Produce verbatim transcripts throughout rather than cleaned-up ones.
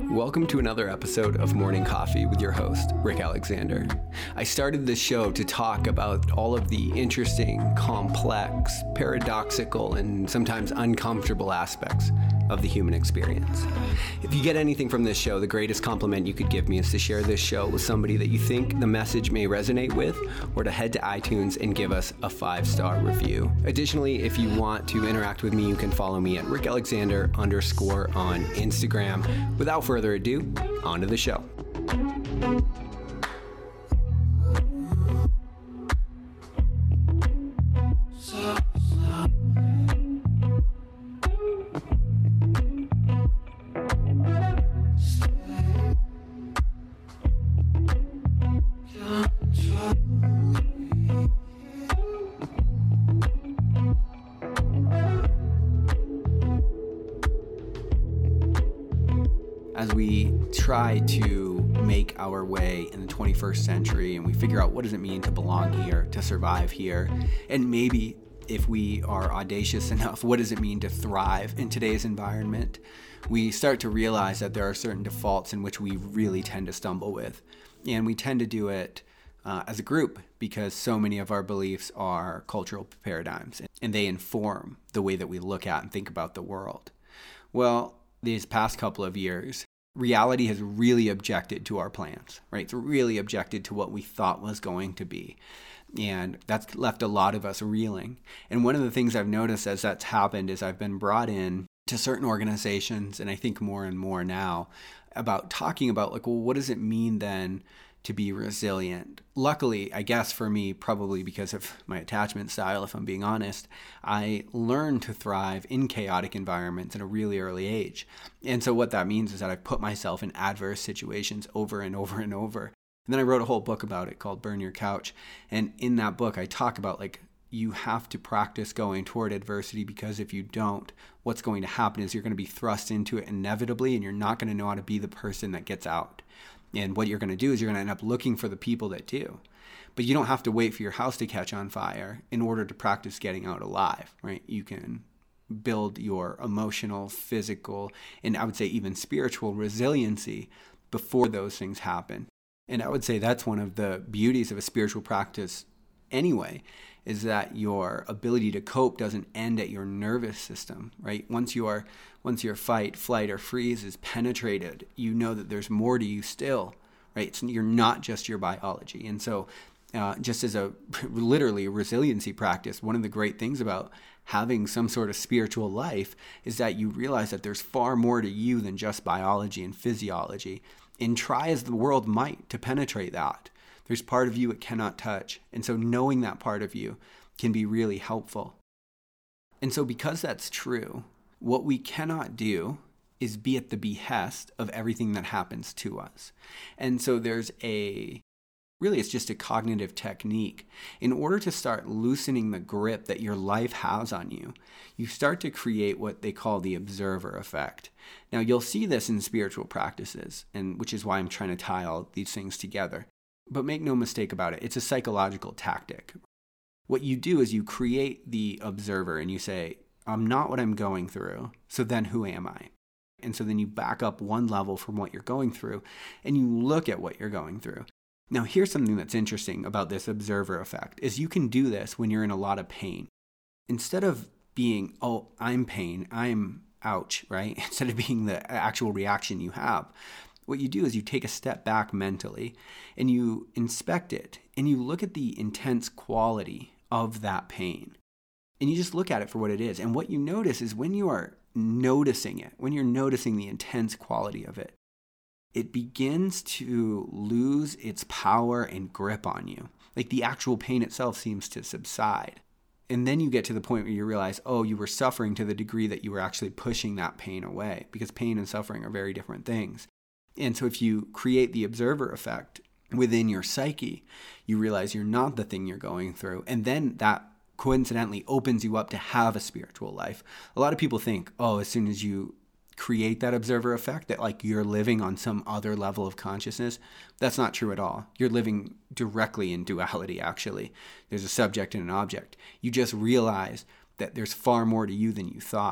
Welcome to another episode of Morning Coffee with your host, Rick Alexander. I started this show to talk about all of the interesting, complex, paradoxical, and sometimes uncomfortable aspects of the human experience. If you get anything from this show, the greatest compliment you could give me is to share this show with somebody that you think the message may resonate with, or to head to iTunes and give us a five-star review. Additionally, if you want to interact with me, you can follow me at Rick Alexander underscore on Instagram. Without further ado, on to the show. As we try to make our way in the twenty-first century and we figure out what does it mean to belong here, to survive here, and maybe if we are audacious enough, what does it mean to thrive in today's environment, we start to realize that there are certain defaults in which we really tend to stumble with. And we tend to do it uh, as a group because so many of our beliefs are cultural paradigms and they inform the way that we look at and think about the world. Well, these past couple of years, reality has really objected to our plans, right? It's really objected to what we thought was going to be. And that's left a lot of us reeling. And one of the things I've noticed as that's happened is I've been brought in to certain organizations, and I think more and more now, about talking about like, well, what does it mean then to be resilient? Luckily, I guess for me, probably because of my attachment style, if I'm being honest, I learned to thrive in chaotic environments at a really early age. And so what that means is that I put myself in adverse situations over and over and over. And then I wrote a whole book about it called Burn Your Couch. And in that book, I talk about like, you have to practice going toward adversity, because if you don't, what's going to happen is you're going to be thrust into it inevitably, and you're not going to know how to be the person that gets out. And what you're going to do is you're going to end up looking for the people that do. But you don't have to wait for your house to catch on fire in order to practice getting out alive, right? You can build your emotional, physical, and I would say even spiritual resiliency before those things happen. And I would say that's one of the beauties of a spiritual practice anyway, is that your ability to cope doesn't end at your nervous system, right? Once you are, once your fight, flight, or freeze is penetrated, you know that there's more to you still, right? It's, you're not just your biology. And so uh, just as a literally a resiliency practice, one of the great things about having some sort of spiritual life is that you realize that there's far more to you than just biology and physiology. And try as the world might to penetrate that, there's part of you it cannot touch. And so knowing that part of you can be really helpful. And so because that's true, what we cannot do is be at the behest of everything that happens to us. And so there's a, really it's just a cognitive technique. In order to start loosening the grip that your life has on you, you start to create what they call the observer effect. Now you'll see this in spiritual practices, and which is why I'm trying to tie all these things together. But make no mistake about it, it's a psychological tactic. What you do is you create the observer and you say, I'm not what I'm going through, so then who am I? And so then you back up one level from what you're going through and you look at what you're going through. Now here's something that's interesting about this observer effect, is you can do this when you're in a lot of pain. Instead of being, oh, I'm pain, I'm ouch, right? Instead of being the actual reaction you have, what you do is you take a step back mentally and you inspect it and you look at the intense quality of that pain and you just look at it for what it is. And what you notice is when you are noticing it, when you're noticing the intense quality of it, it begins to lose its power and grip on you. Like the actual pain itself seems to subside. And then you get to the point where you realize, oh, you were suffering to the degree that you were actually pushing that pain away, because pain and suffering are very different things. And so if you create the observer effect within your psyche, you realize you're not the thing you're going through. And then that coincidentally opens you up to have a spiritual life. A lot of people think, oh, as soon as you create that observer effect, that like you're living on some other level of consciousness. That's not true at all. You're living directly in duality, actually. There's a subject and an object. You just realize that there's far more to you than you thought.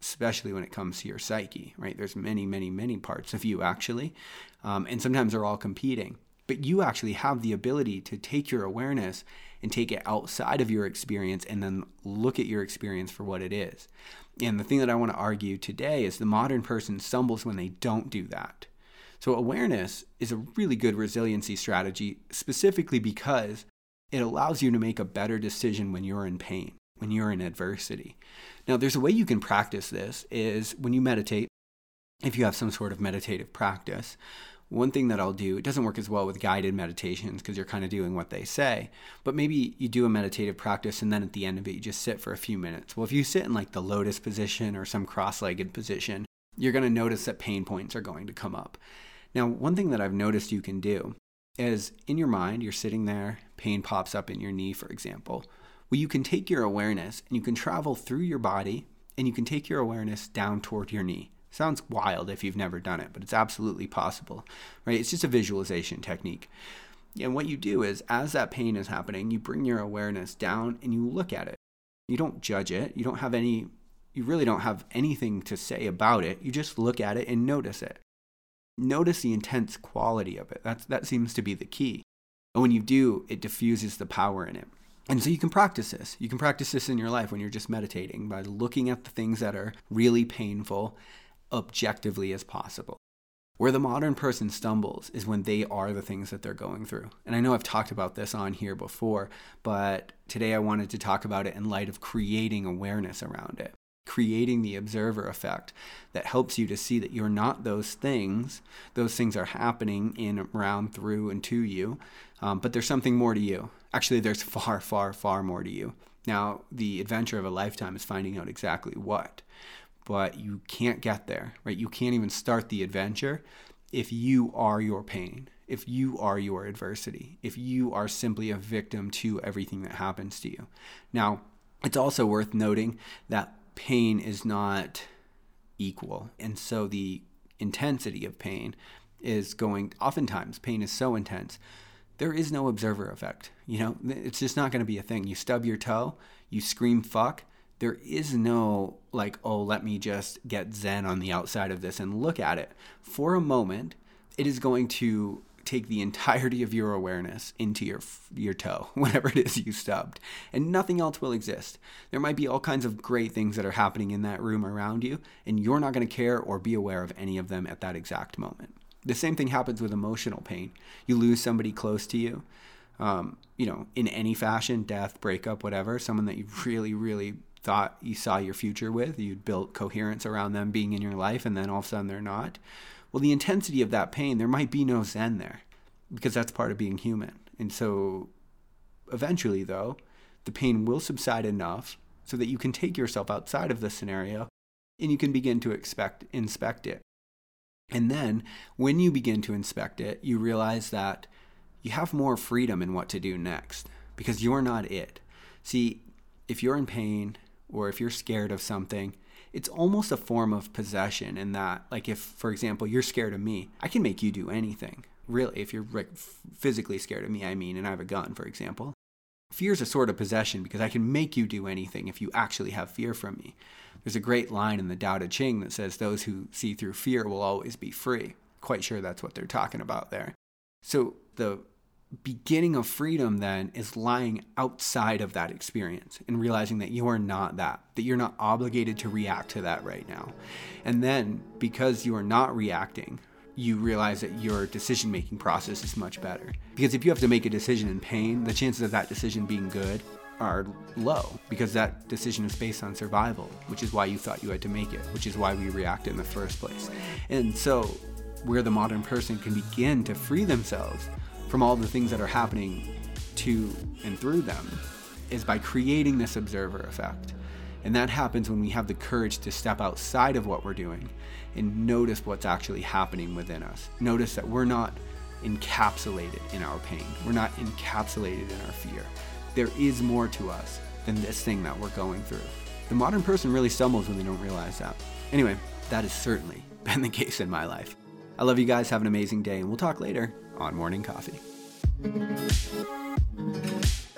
especially when it comes to your psyche, right? There's many, many, many parts of you actually, um, and sometimes they're all competing. But you actually have the ability to take your awareness and take it outside of your experience and then look at your experience for what it is. And the thing that I want to argue today is the modern person stumbles when they don't do that. So awareness is a really good resiliency strategy, specifically because it allows you to make a better decision when you're in pain, when you're in adversity. Now, there's a way you can practice this is when you meditate, if you have some sort of meditative practice. One thing that I'll do, it doesn't work as well with guided meditations because you're kind of doing what they say, but maybe you do a meditative practice and then at the end of it, you just sit for a few minutes. Well, if you sit in like the lotus position or some cross-legged position, you're going to notice that pain points are going to come up. Now, one thing that I've noticed you can do is in your mind, you're sitting there, pain pops up in your knee, for example. Well, you can take your awareness and you can travel through your body and you can take your awareness down toward your knee. Sounds wild if you've never done it, but it's absolutely possible, right? It's just a visualization technique. And what you do is, as that pain is happening, you bring your awareness down and you look at it. You don't judge it. You don't have any, you really don't have anything to say about it. You just look at it and notice it. Notice the intense quality of it. That's, that seems to be the key. And when you do, it diffuses the power in it. And so you can practice this. You can practice this in your life when you're just meditating by looking at the things that are really painful objectively as possible. Where the modern person stumbles is when they are the things that they're going through. And I know I've talked about this on here before, but today I wanted to talk about it in light of creating awareness around it, creating the observer effect that helps you to see that you're not those things. Those things are happening in, around, through, and to you, um, but there's something more to you. Actually, there's far, far, far more to you. Now, the adventure of a lifetime is finding out exactly what. But you can't get there, right? You can't even start the adventure if you are your pain, if you are your adversity, if you are simply a victim to everything that happens to you. Now, it's also worth noting that pain is not equal. And so the intensity of pain is going, oftentimes pain is so intense, there is no observer effect. You know, it's just not going to be a thing. You stub your toe, you scream fuck. There is no like, oh, let me just get zen on the outside of this and look at it. For a moment, it is going to take the entirety of your awareness into your your toe, whatever it is you stubbed, and nothing else will exist. There might be all kinds of great things that are happening in that room around you, and you're not going to care or be aware of any of them at that exact moment. The same thing happens with emotional pain. You lose somebody close to you, um, you know, in any fashion, death, breakup, whatever, someone that you really, really thought you saw your future with, you'd built coherence around them being in your life, and then all of a sudden they're not. Well, the intensity of that pain, there might be no zen there because that's part of being human. And so eventually, though, the pain will subside enough so that you can take yourself outside of the scenario and you can begin to expect, inspect it. And then when you begin to inspect it, you realize that you have more freedom in what to do next because you're not it. See, if you're in pain, or if you're scared of something, it's almost a form of possession in that, like if, for example, you're scared of me, I can make you do anything. Really, if you're like, physically scared of me, I mean, and I have a gun, for example. Fear is a sort of possession because I can make you do anything if you actually have fear from me. There's a great line in the Tao Te Ching that says, those who see through fear will always be free. Quite sure that's what they're talking about there. So the beginning of freedom then is lying outside of that experience and realizing that you are not that, that you're not obligated to react to that right now. And then because you are not reacting, you realize that your decision-making process is much better. Because if you have to make a decision in pain, the chances of that decision being good are low because that decision is based on survival, which is why you thought you had to make it, which is why we react in the first place. And so where the modern person can begin to free themselves from all the things that are happening to and through them is by creating this observer effect. And that happens when we have the courage to step outside of what we're doing and notice what's actually happening within us. Notice that we're not encapsulated in our pain. We're not encapsulated in our fear. There is more to us than this thing that we're going through. The modern person really stumbles when they don't realize that. Anyway, that has certainly been the case in my life. I love you guys. Have an amazing day, and we'll talk later on Morning Coffee.